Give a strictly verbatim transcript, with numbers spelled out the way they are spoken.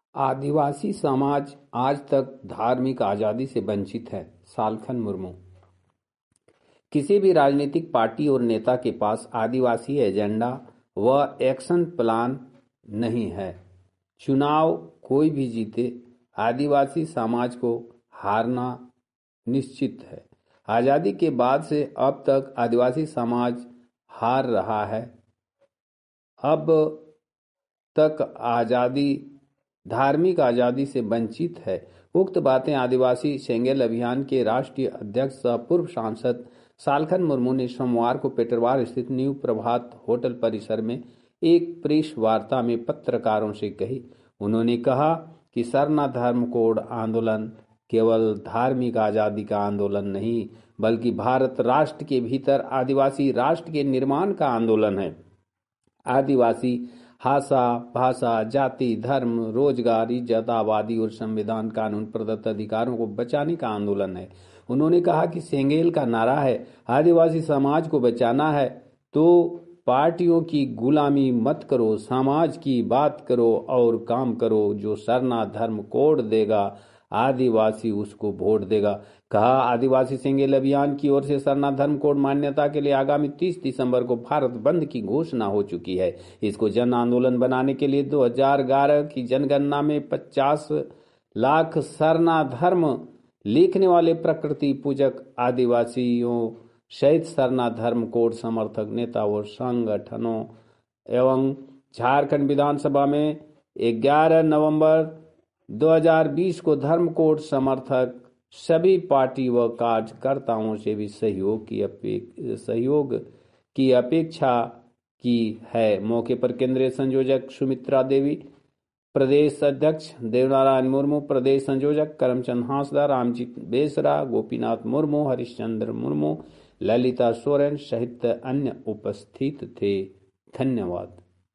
आदिवासी समाज आज तक धार्मिक आजादी से वंचित है। सालखन मुर्मू। किसी भी राजनीतिक पार्टी और नेता के पास आदिवासी एजेंडा व एक्शन प्लान नहीं है। चुनाव कोई भी जीते, आदिवासी समाज को हारना निश्चित है। आजादी के बाद से अब तक आदिवासी समाज हार रहा है। अब तक आजादी धार्मिक आजादी से वंचित है। उक्त बातें आदिवासी सेंगेल अभियान के राष्ट्रीय अध्यक्ष सह पूर्व सांसद सालखन मुर्मू ने सोमवार को पेटरवार स्थित न्यू प्रभात होटल परिसर में एक प्रेस वार्ता में पत्रकारों से कही। उन्होंने कहा कि सरना धर्म कोड आंदोलन केवल धार्मिक आजादी का आंदोलन नहीं, बल्कि भारत राष्ट्र के भीतर आदिवासी राष्ट्र के निर्माण का आंदोलन है। आदिवासी भाषा भाषा जाति, धर्म, रोजगार, इज्जत, आबादी और संविधान कानून प्रदत्त अधिकारों को बचाने का आंदोलन है। उन्होंने कहा कि सेंगेल का नारा है, आदिवासी समाज को बचाना है तो पार्टियों की गुलामी मत करो, समाज की बात करो और काम करो। जो सरना धर्म कोड देगा, आदिवासी उसको वोट देगा। कहा, आदिवासी सेंगेल अभियान की ओर से सरना धर्म कोड मान्यता के लिए आगामी तीस दिसंबर को भारत बंद की घोषणा हो चुकी है। इसको जन आंदोलन बनाने के लिए दो हज़ार ग्यारह की जनगणना में पचास लाख सरना धर्म लिखने वाले प्रकृति पूजक आदिवासियों सहित सरना धर्म कोड समर्थक नेता और संगठनों एवं झारखंड विधानसभा में ग्यारह नवंबर दो हज़ार बीस को धर्म कोड समर्थक सभी पार्टी व कार्यकर्ताओं से भी सहयोग की अपेक्षा सहयोग की अपेक्षा की है। मौके पर केंद्रीय संयोजक सुमित्रा देवी, प्रदेश अध्यक्ष देवनारायण मुर्मू, प्रदेश संयोजक करमचंद हांसदा, रामजीत बेसरा, गोपीनाथ मुर्मू, हरिश्चंद्र मुर्मू, ललिता सोरेन सहित अन्य उपस्थित थे। धन्यवाद।